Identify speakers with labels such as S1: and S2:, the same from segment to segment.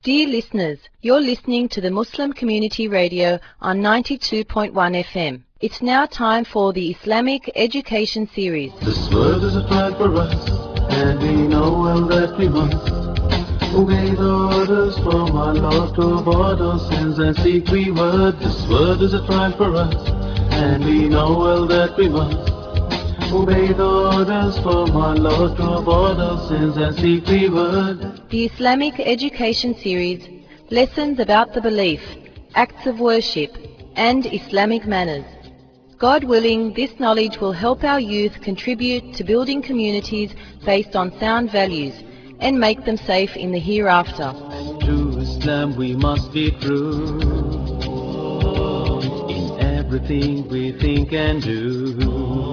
S1: Dear listeners, you're listening to the Muslim Community Radio on 92.1 FM. It's now time for the Islamic Education Series.
S2: This word is a plan for us, and we know well that we must obey the orders from our Lord to avoid our sins and seek reward. This word is a trial for us, and we know well that we must obey the orders from our Lord to avoid our sins and seek reward.
S1: The Islamic Education Series, lessons about the belief, acts of worship, and Islamic manners. God willing, this knowledge will help our youth contribute to building communities based on sound values and make them safe in the hereafter.
S2: To Islam we must be true in everything we think and do.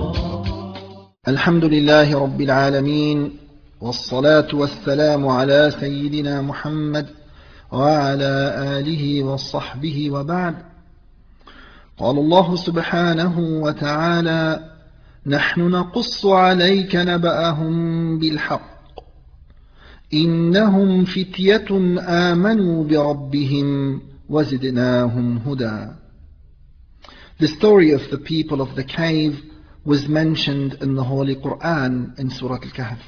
S3: الحمد لله رب العالمين والصلاة والسلام على سيدنا محمد وعلى آله وصحبه وبعد. قال الله سبحانه وتعالى: نحن نقص عليك نبأهم بالحق إنهم فتية آمنوا بربهم وزدناهم هدى. The story of the people of the cave was mentioned in the Holy Quran in Surah Al-Kahf.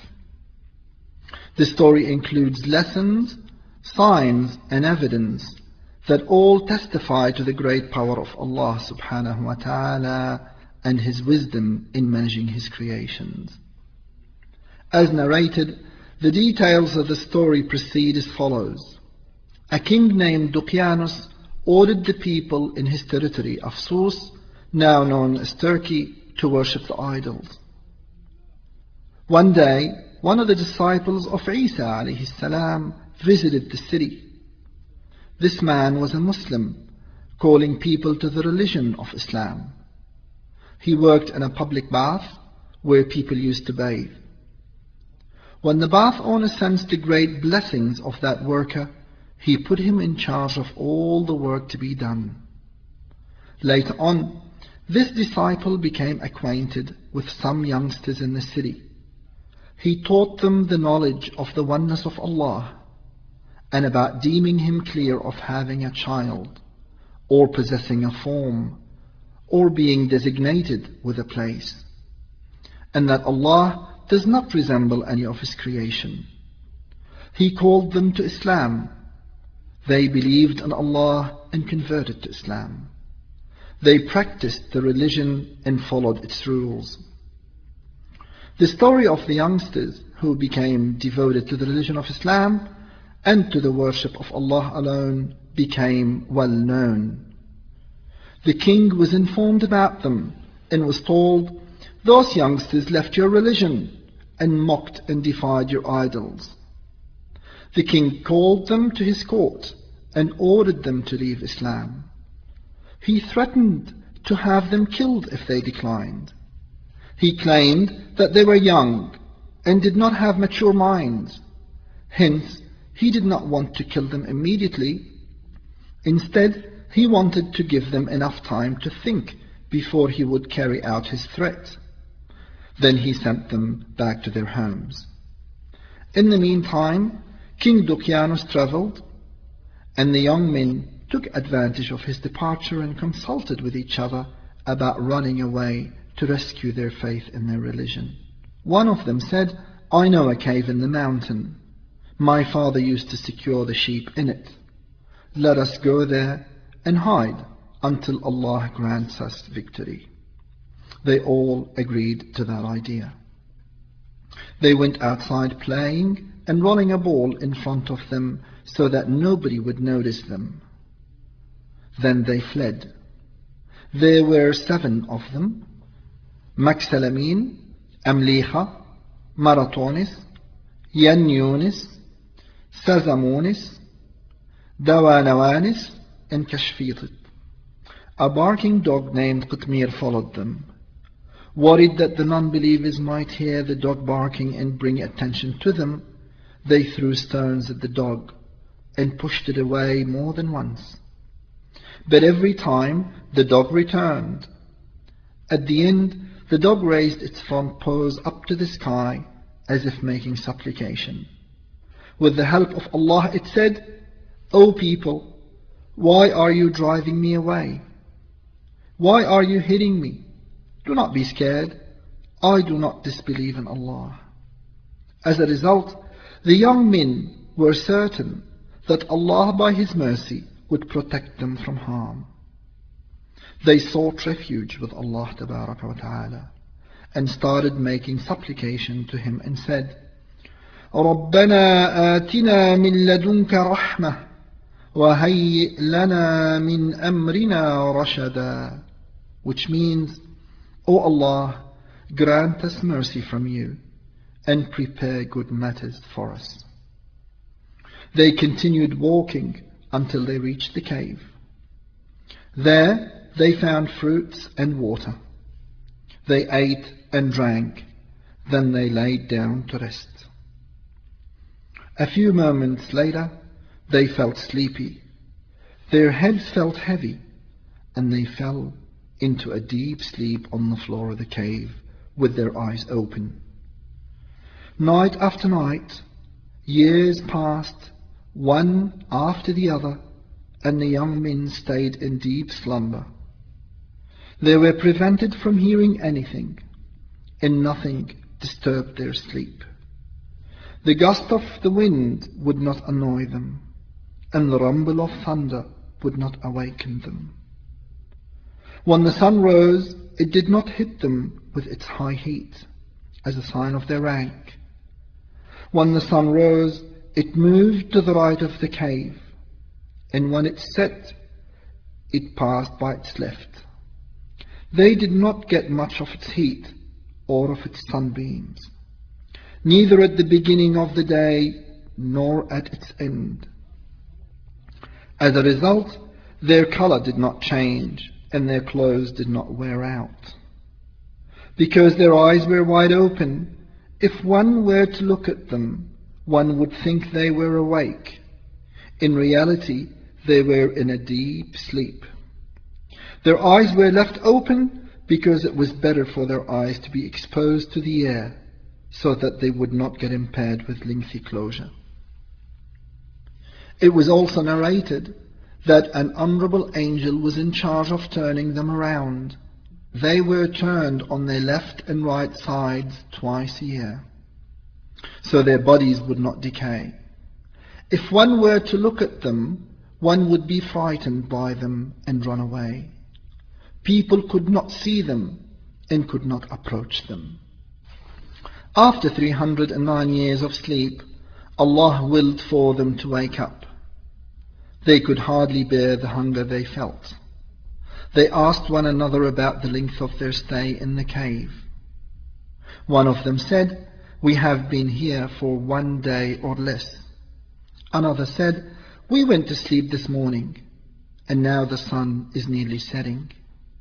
S3: The story includes lessons, signs and evidence that all testify to the great power of Allah subhanahu wa ta'ala and His wisdom in managing His creations. As narrated, the details of the story proceed as follows. A king named Duqyanus ordered the people in his territory of Sus, now known as Turkey, to worship the idols. One day, one of the disciples of Isa alayhi salam visited the city. This man was a Muslim, calling people to the religion of Islam. He worked in a public bath where people used to bathe. When the bath owner sensed the great blessings of that worker, he put him in charge of all the work to be done. Later on, this disciple became acquainted with some youngsters in the city. He taught them the knowledge of the oneness of Allah and about deeming Him clear of having a child or possessing a form or being designated with a place, and that Allah does not resemble any of His creation. He called them to Islam. They believed in Allah and converted to Islam. They practiced the religion and followed its rules. The story of the youngsters who became devoted to the religion of Islam and to the worship of Allah alone became well known. The king was informed about them and was told, "Those youngsters left your religion and mocked and defied your idols." The king called them to his court and ordered them to leave Islam. He threatened to have them killed if they declined. He claimed that they were young and did not have mature minds. Hence, he did not want to kill them immediately. Instead, he wanted to give them enough time to think before he would carry out his threat. Then he sent them back to their homes. In the meantime, King Duqyanus traveled, and the young men took advantage of his departure and consulted with each other about running away to rescue their faith in their religion. One of them said, "I know a cave in the mountain. My father used to secure the sheep in it. Let us go there and hide until Allah grants us victory." They all agreed to that idea. They went outside playing and rolling a ball in front of them so that nobody would notice them. Then they fled. There were 7 of them: Maksalamin, Amliha, Maratonis, Yanyunis, Sazamonis, Dawanawanis, and Kashfitit. A barking dog named Qitmir followed them. Worried that the non-believers might hear the dog barking and bring attention to them, they threw stones at the dog and pushed it away more than once. But every time the dog returned. At the end, the dog raised its front paws up to the sky as if making supplication. With the help of Allah, it said, O people, why are you driving me away? Why are you hitting me? Do not be scared. I do not disbelieve in Allah. As a result, the young men were certain that Allah by His mercy would protect them from harm. They sought refuge with Allah Tabaraka wa Ta'ala and started making supplication to Him and said, رَبَّنَا آتِنَا مِن لَدُنْكَ رَحْمَةً وَهَيِّئْ لَنَا مِنْ أَمْرِنَا رَشَدًا, which means, O Allah, grant us mercy from you and prepare good matters for us. They continued walking until they reached the cave. There they found fruits and water. They ate and drank, then they laid down to rest. A few moments later, they felt sleepy. Their heads felt heavy, and they fell into a deep sleep on the floor of the cave with their eyes open. Night after night, years passed, one after the other, and the young men stayed in deep slumber. They were prevented from hearing anything, and nothing disturbed their sleep. The gust of the wind would not annoy them, and the rumble of thunder would not awaken them. When the sun rose, it did not hit them with its high heat, as a sign of their rank. When the sun rose, it moved to the right of the cave, and when it set, it passed by its left. They did not get much of its heat or of its sunbeams, neither at the beginning of the day nor at its end. As a result, their color did not change and their clothes did not wear out. Because their eyes were wide open, if one were to look at them, one would think they were awake. In reality, they were in a deep sleep. Their eyes were left open because it was better for their eyes to be exposed to the air so that they would not get impaired with lengthy closure. It was also narrated that an honorable angel was in charge of turning them around. They were turned on their left and right sides twice a year, so their bodies would not decay. If one were to look at them, one would be frightened by them and run away. People could not see them and could not approach them. After 309 years of sleep, Allah willed for them to wake up. They could hardly bear the hunger they felt. They asked one another about the length of their stay in the cave. One of them said, "We have been here for 1 day or less." Another said, "We went to sleep this morning, and now the sun is nearly setting."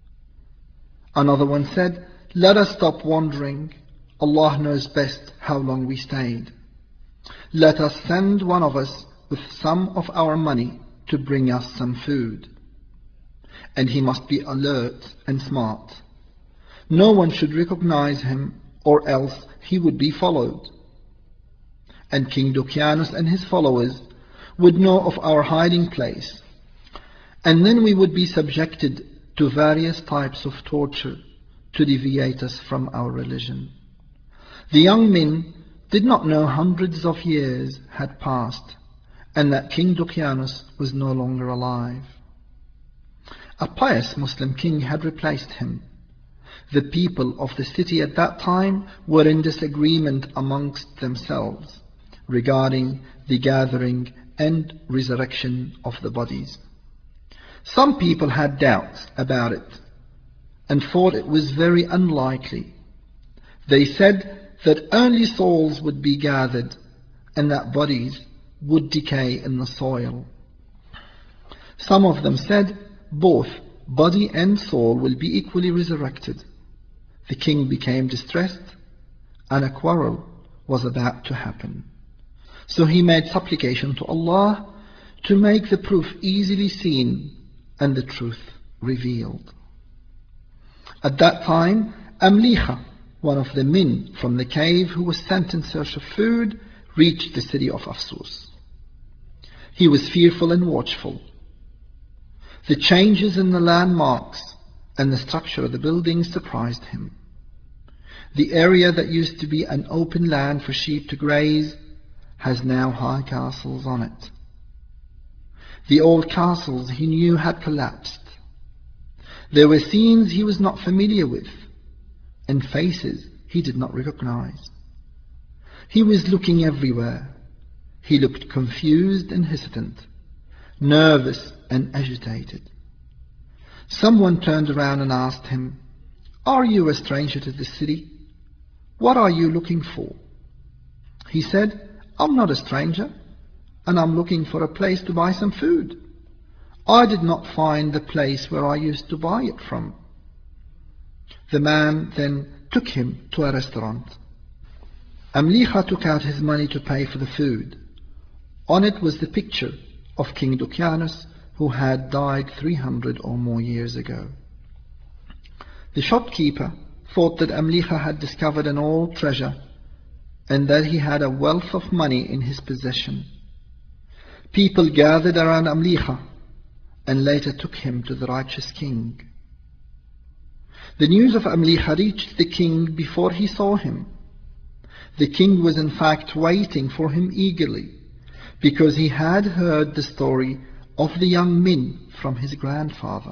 S3: Another one said, "Let us stop wandering. Allah knows best how long we stayed. Let us send one of us with some of our money to bring us some food. And he must be alert and smart. No one should recognize him, or else he would be followed. And King Dukianus and his followers would know of our hiding place, and then we would be subjected to various types of torture to deviate us from our religion." The young men did not know hundreds of years had passed and that King Dukianus was no longer alive. A pious Muslim king had replaced him. The people of the city at that time were in disagreement amongst themselves regarding the gathering and resurrection of the bodies. Some people had doubts about it and thought it was very unlikely. They said that only souls would be gathered and that bodies would decay in the soil. Some of them said both body and soul will be equally resurrected. The king became distressed and a quarrel was about to happen. So he made supplication to Allah to make the proof easily seen and the truth revealed. At that time, Amliha, one of the men from the cave who was sent in search of food, reached the city of Afsus. He was fearful and watchful. The changes in the landmarks and the structure of the buildings surprised him. The area that used to be an open land for sheep to graze has now high castles on it. The old castles he knew had collapsed. There were scenes he was not familiar with, and faces he did not recognize. He was looking everywhere. He looked confused and hesitant, nervous and agitated. Someone turned around and asked him, "Are you a stranger to the city? What are you looking for?" He said, "I'm not a stranger, and I'm looking for a place to buy some food. I did not find the place where I used to buy it from." The man then took him to a restaurant. Amliha took out his money to pay for the food. On it was the picture of King Dukyanus, who had died 300 or more years ago. The shopkeeper thought that Amliha had discovered an old treasure and that he had a wealth of money in his possession. People gathered around Amliha and later took him to the righteous king. The news of Amliha reached the king before he saw him. The king was in fact waiting for him eagerly, because he had heard the story of the young men from his grandfather.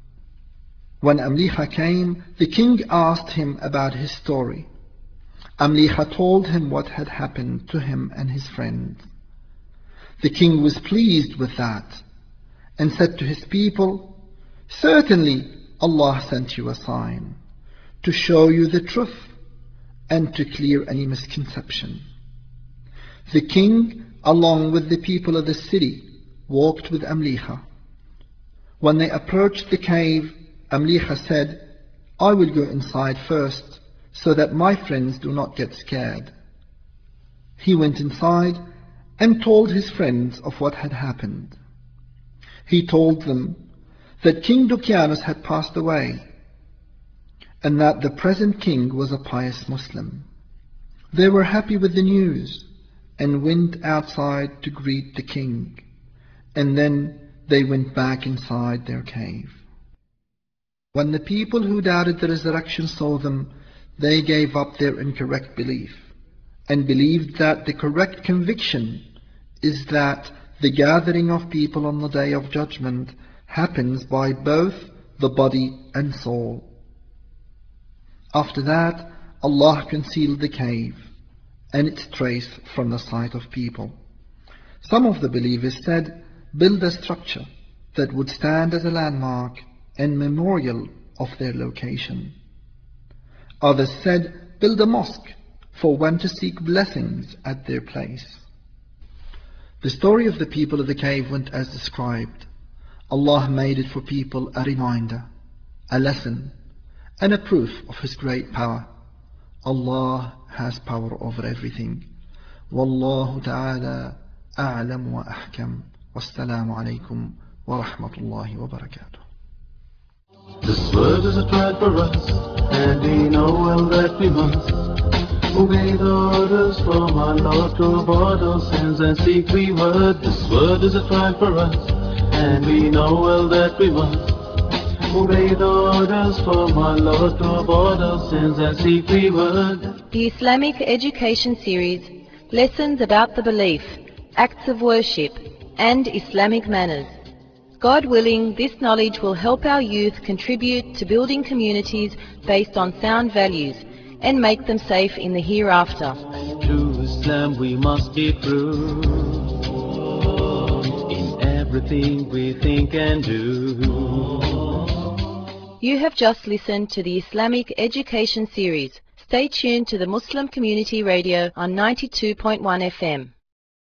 S3: When Amliha came, the king asked him about his story. Amliha told him what had happened to him and his friend. The king was pleased with that and said to his people, "Certainly Allah sent you a sign to show you the truth and to clear any misconception." The king, along with the people of the city, walked with Amliha. When they approached the cave, Amliha said, "I will go inside first, so that my friends do not get scared." He went inside and told his friends of what had happened. He told them that King Dukyanus had passed away, and that the present king was a pious Muslim. They were happy with the news and went outside to greet the king, and then they went back inside their cave. When the people who doubted the resurrection saw them, they gave up their incorrect belief and believed that the correct conviction is that the gathering of people on the Day of Judgment happens by both the body and soul. After that, Allah concealed the cave and its trace from the sight of people. Some of the believers said, "Build a structure that would stand as a landmark and memorial of their location." Others said, "Build a mosque for one to seek blessings at their place." The story of the people of the cave went as described. Allah made it for people a reminder, a lesson, and a proof of His great power. Allah has power over everything. Wallahu ta'ala a'lam wa ahkam. Wassalamu alaikum wa rahmatullahi wa barakatuh.
S2: This word is a trial for us, and we know well that we must obey the orders from our Lord to avoid our sins and seek reward. This word is a trial for us, and we know well that we must obey the orders from our Lord to avoid our sins and seek reward.
S1: The Islamic Education Series, lessons about the belief, acts of worship, and Islamic manners. God willing, this knowledge will help our youth contribute to building communities based on sound values and make them safe in the hereafter.
S2: To Islam we must be true in everything we think and do.
S1: You have just listened to the Islamic Education Series. Stay tuned to the Muslim Community Radio on 92.1 FM.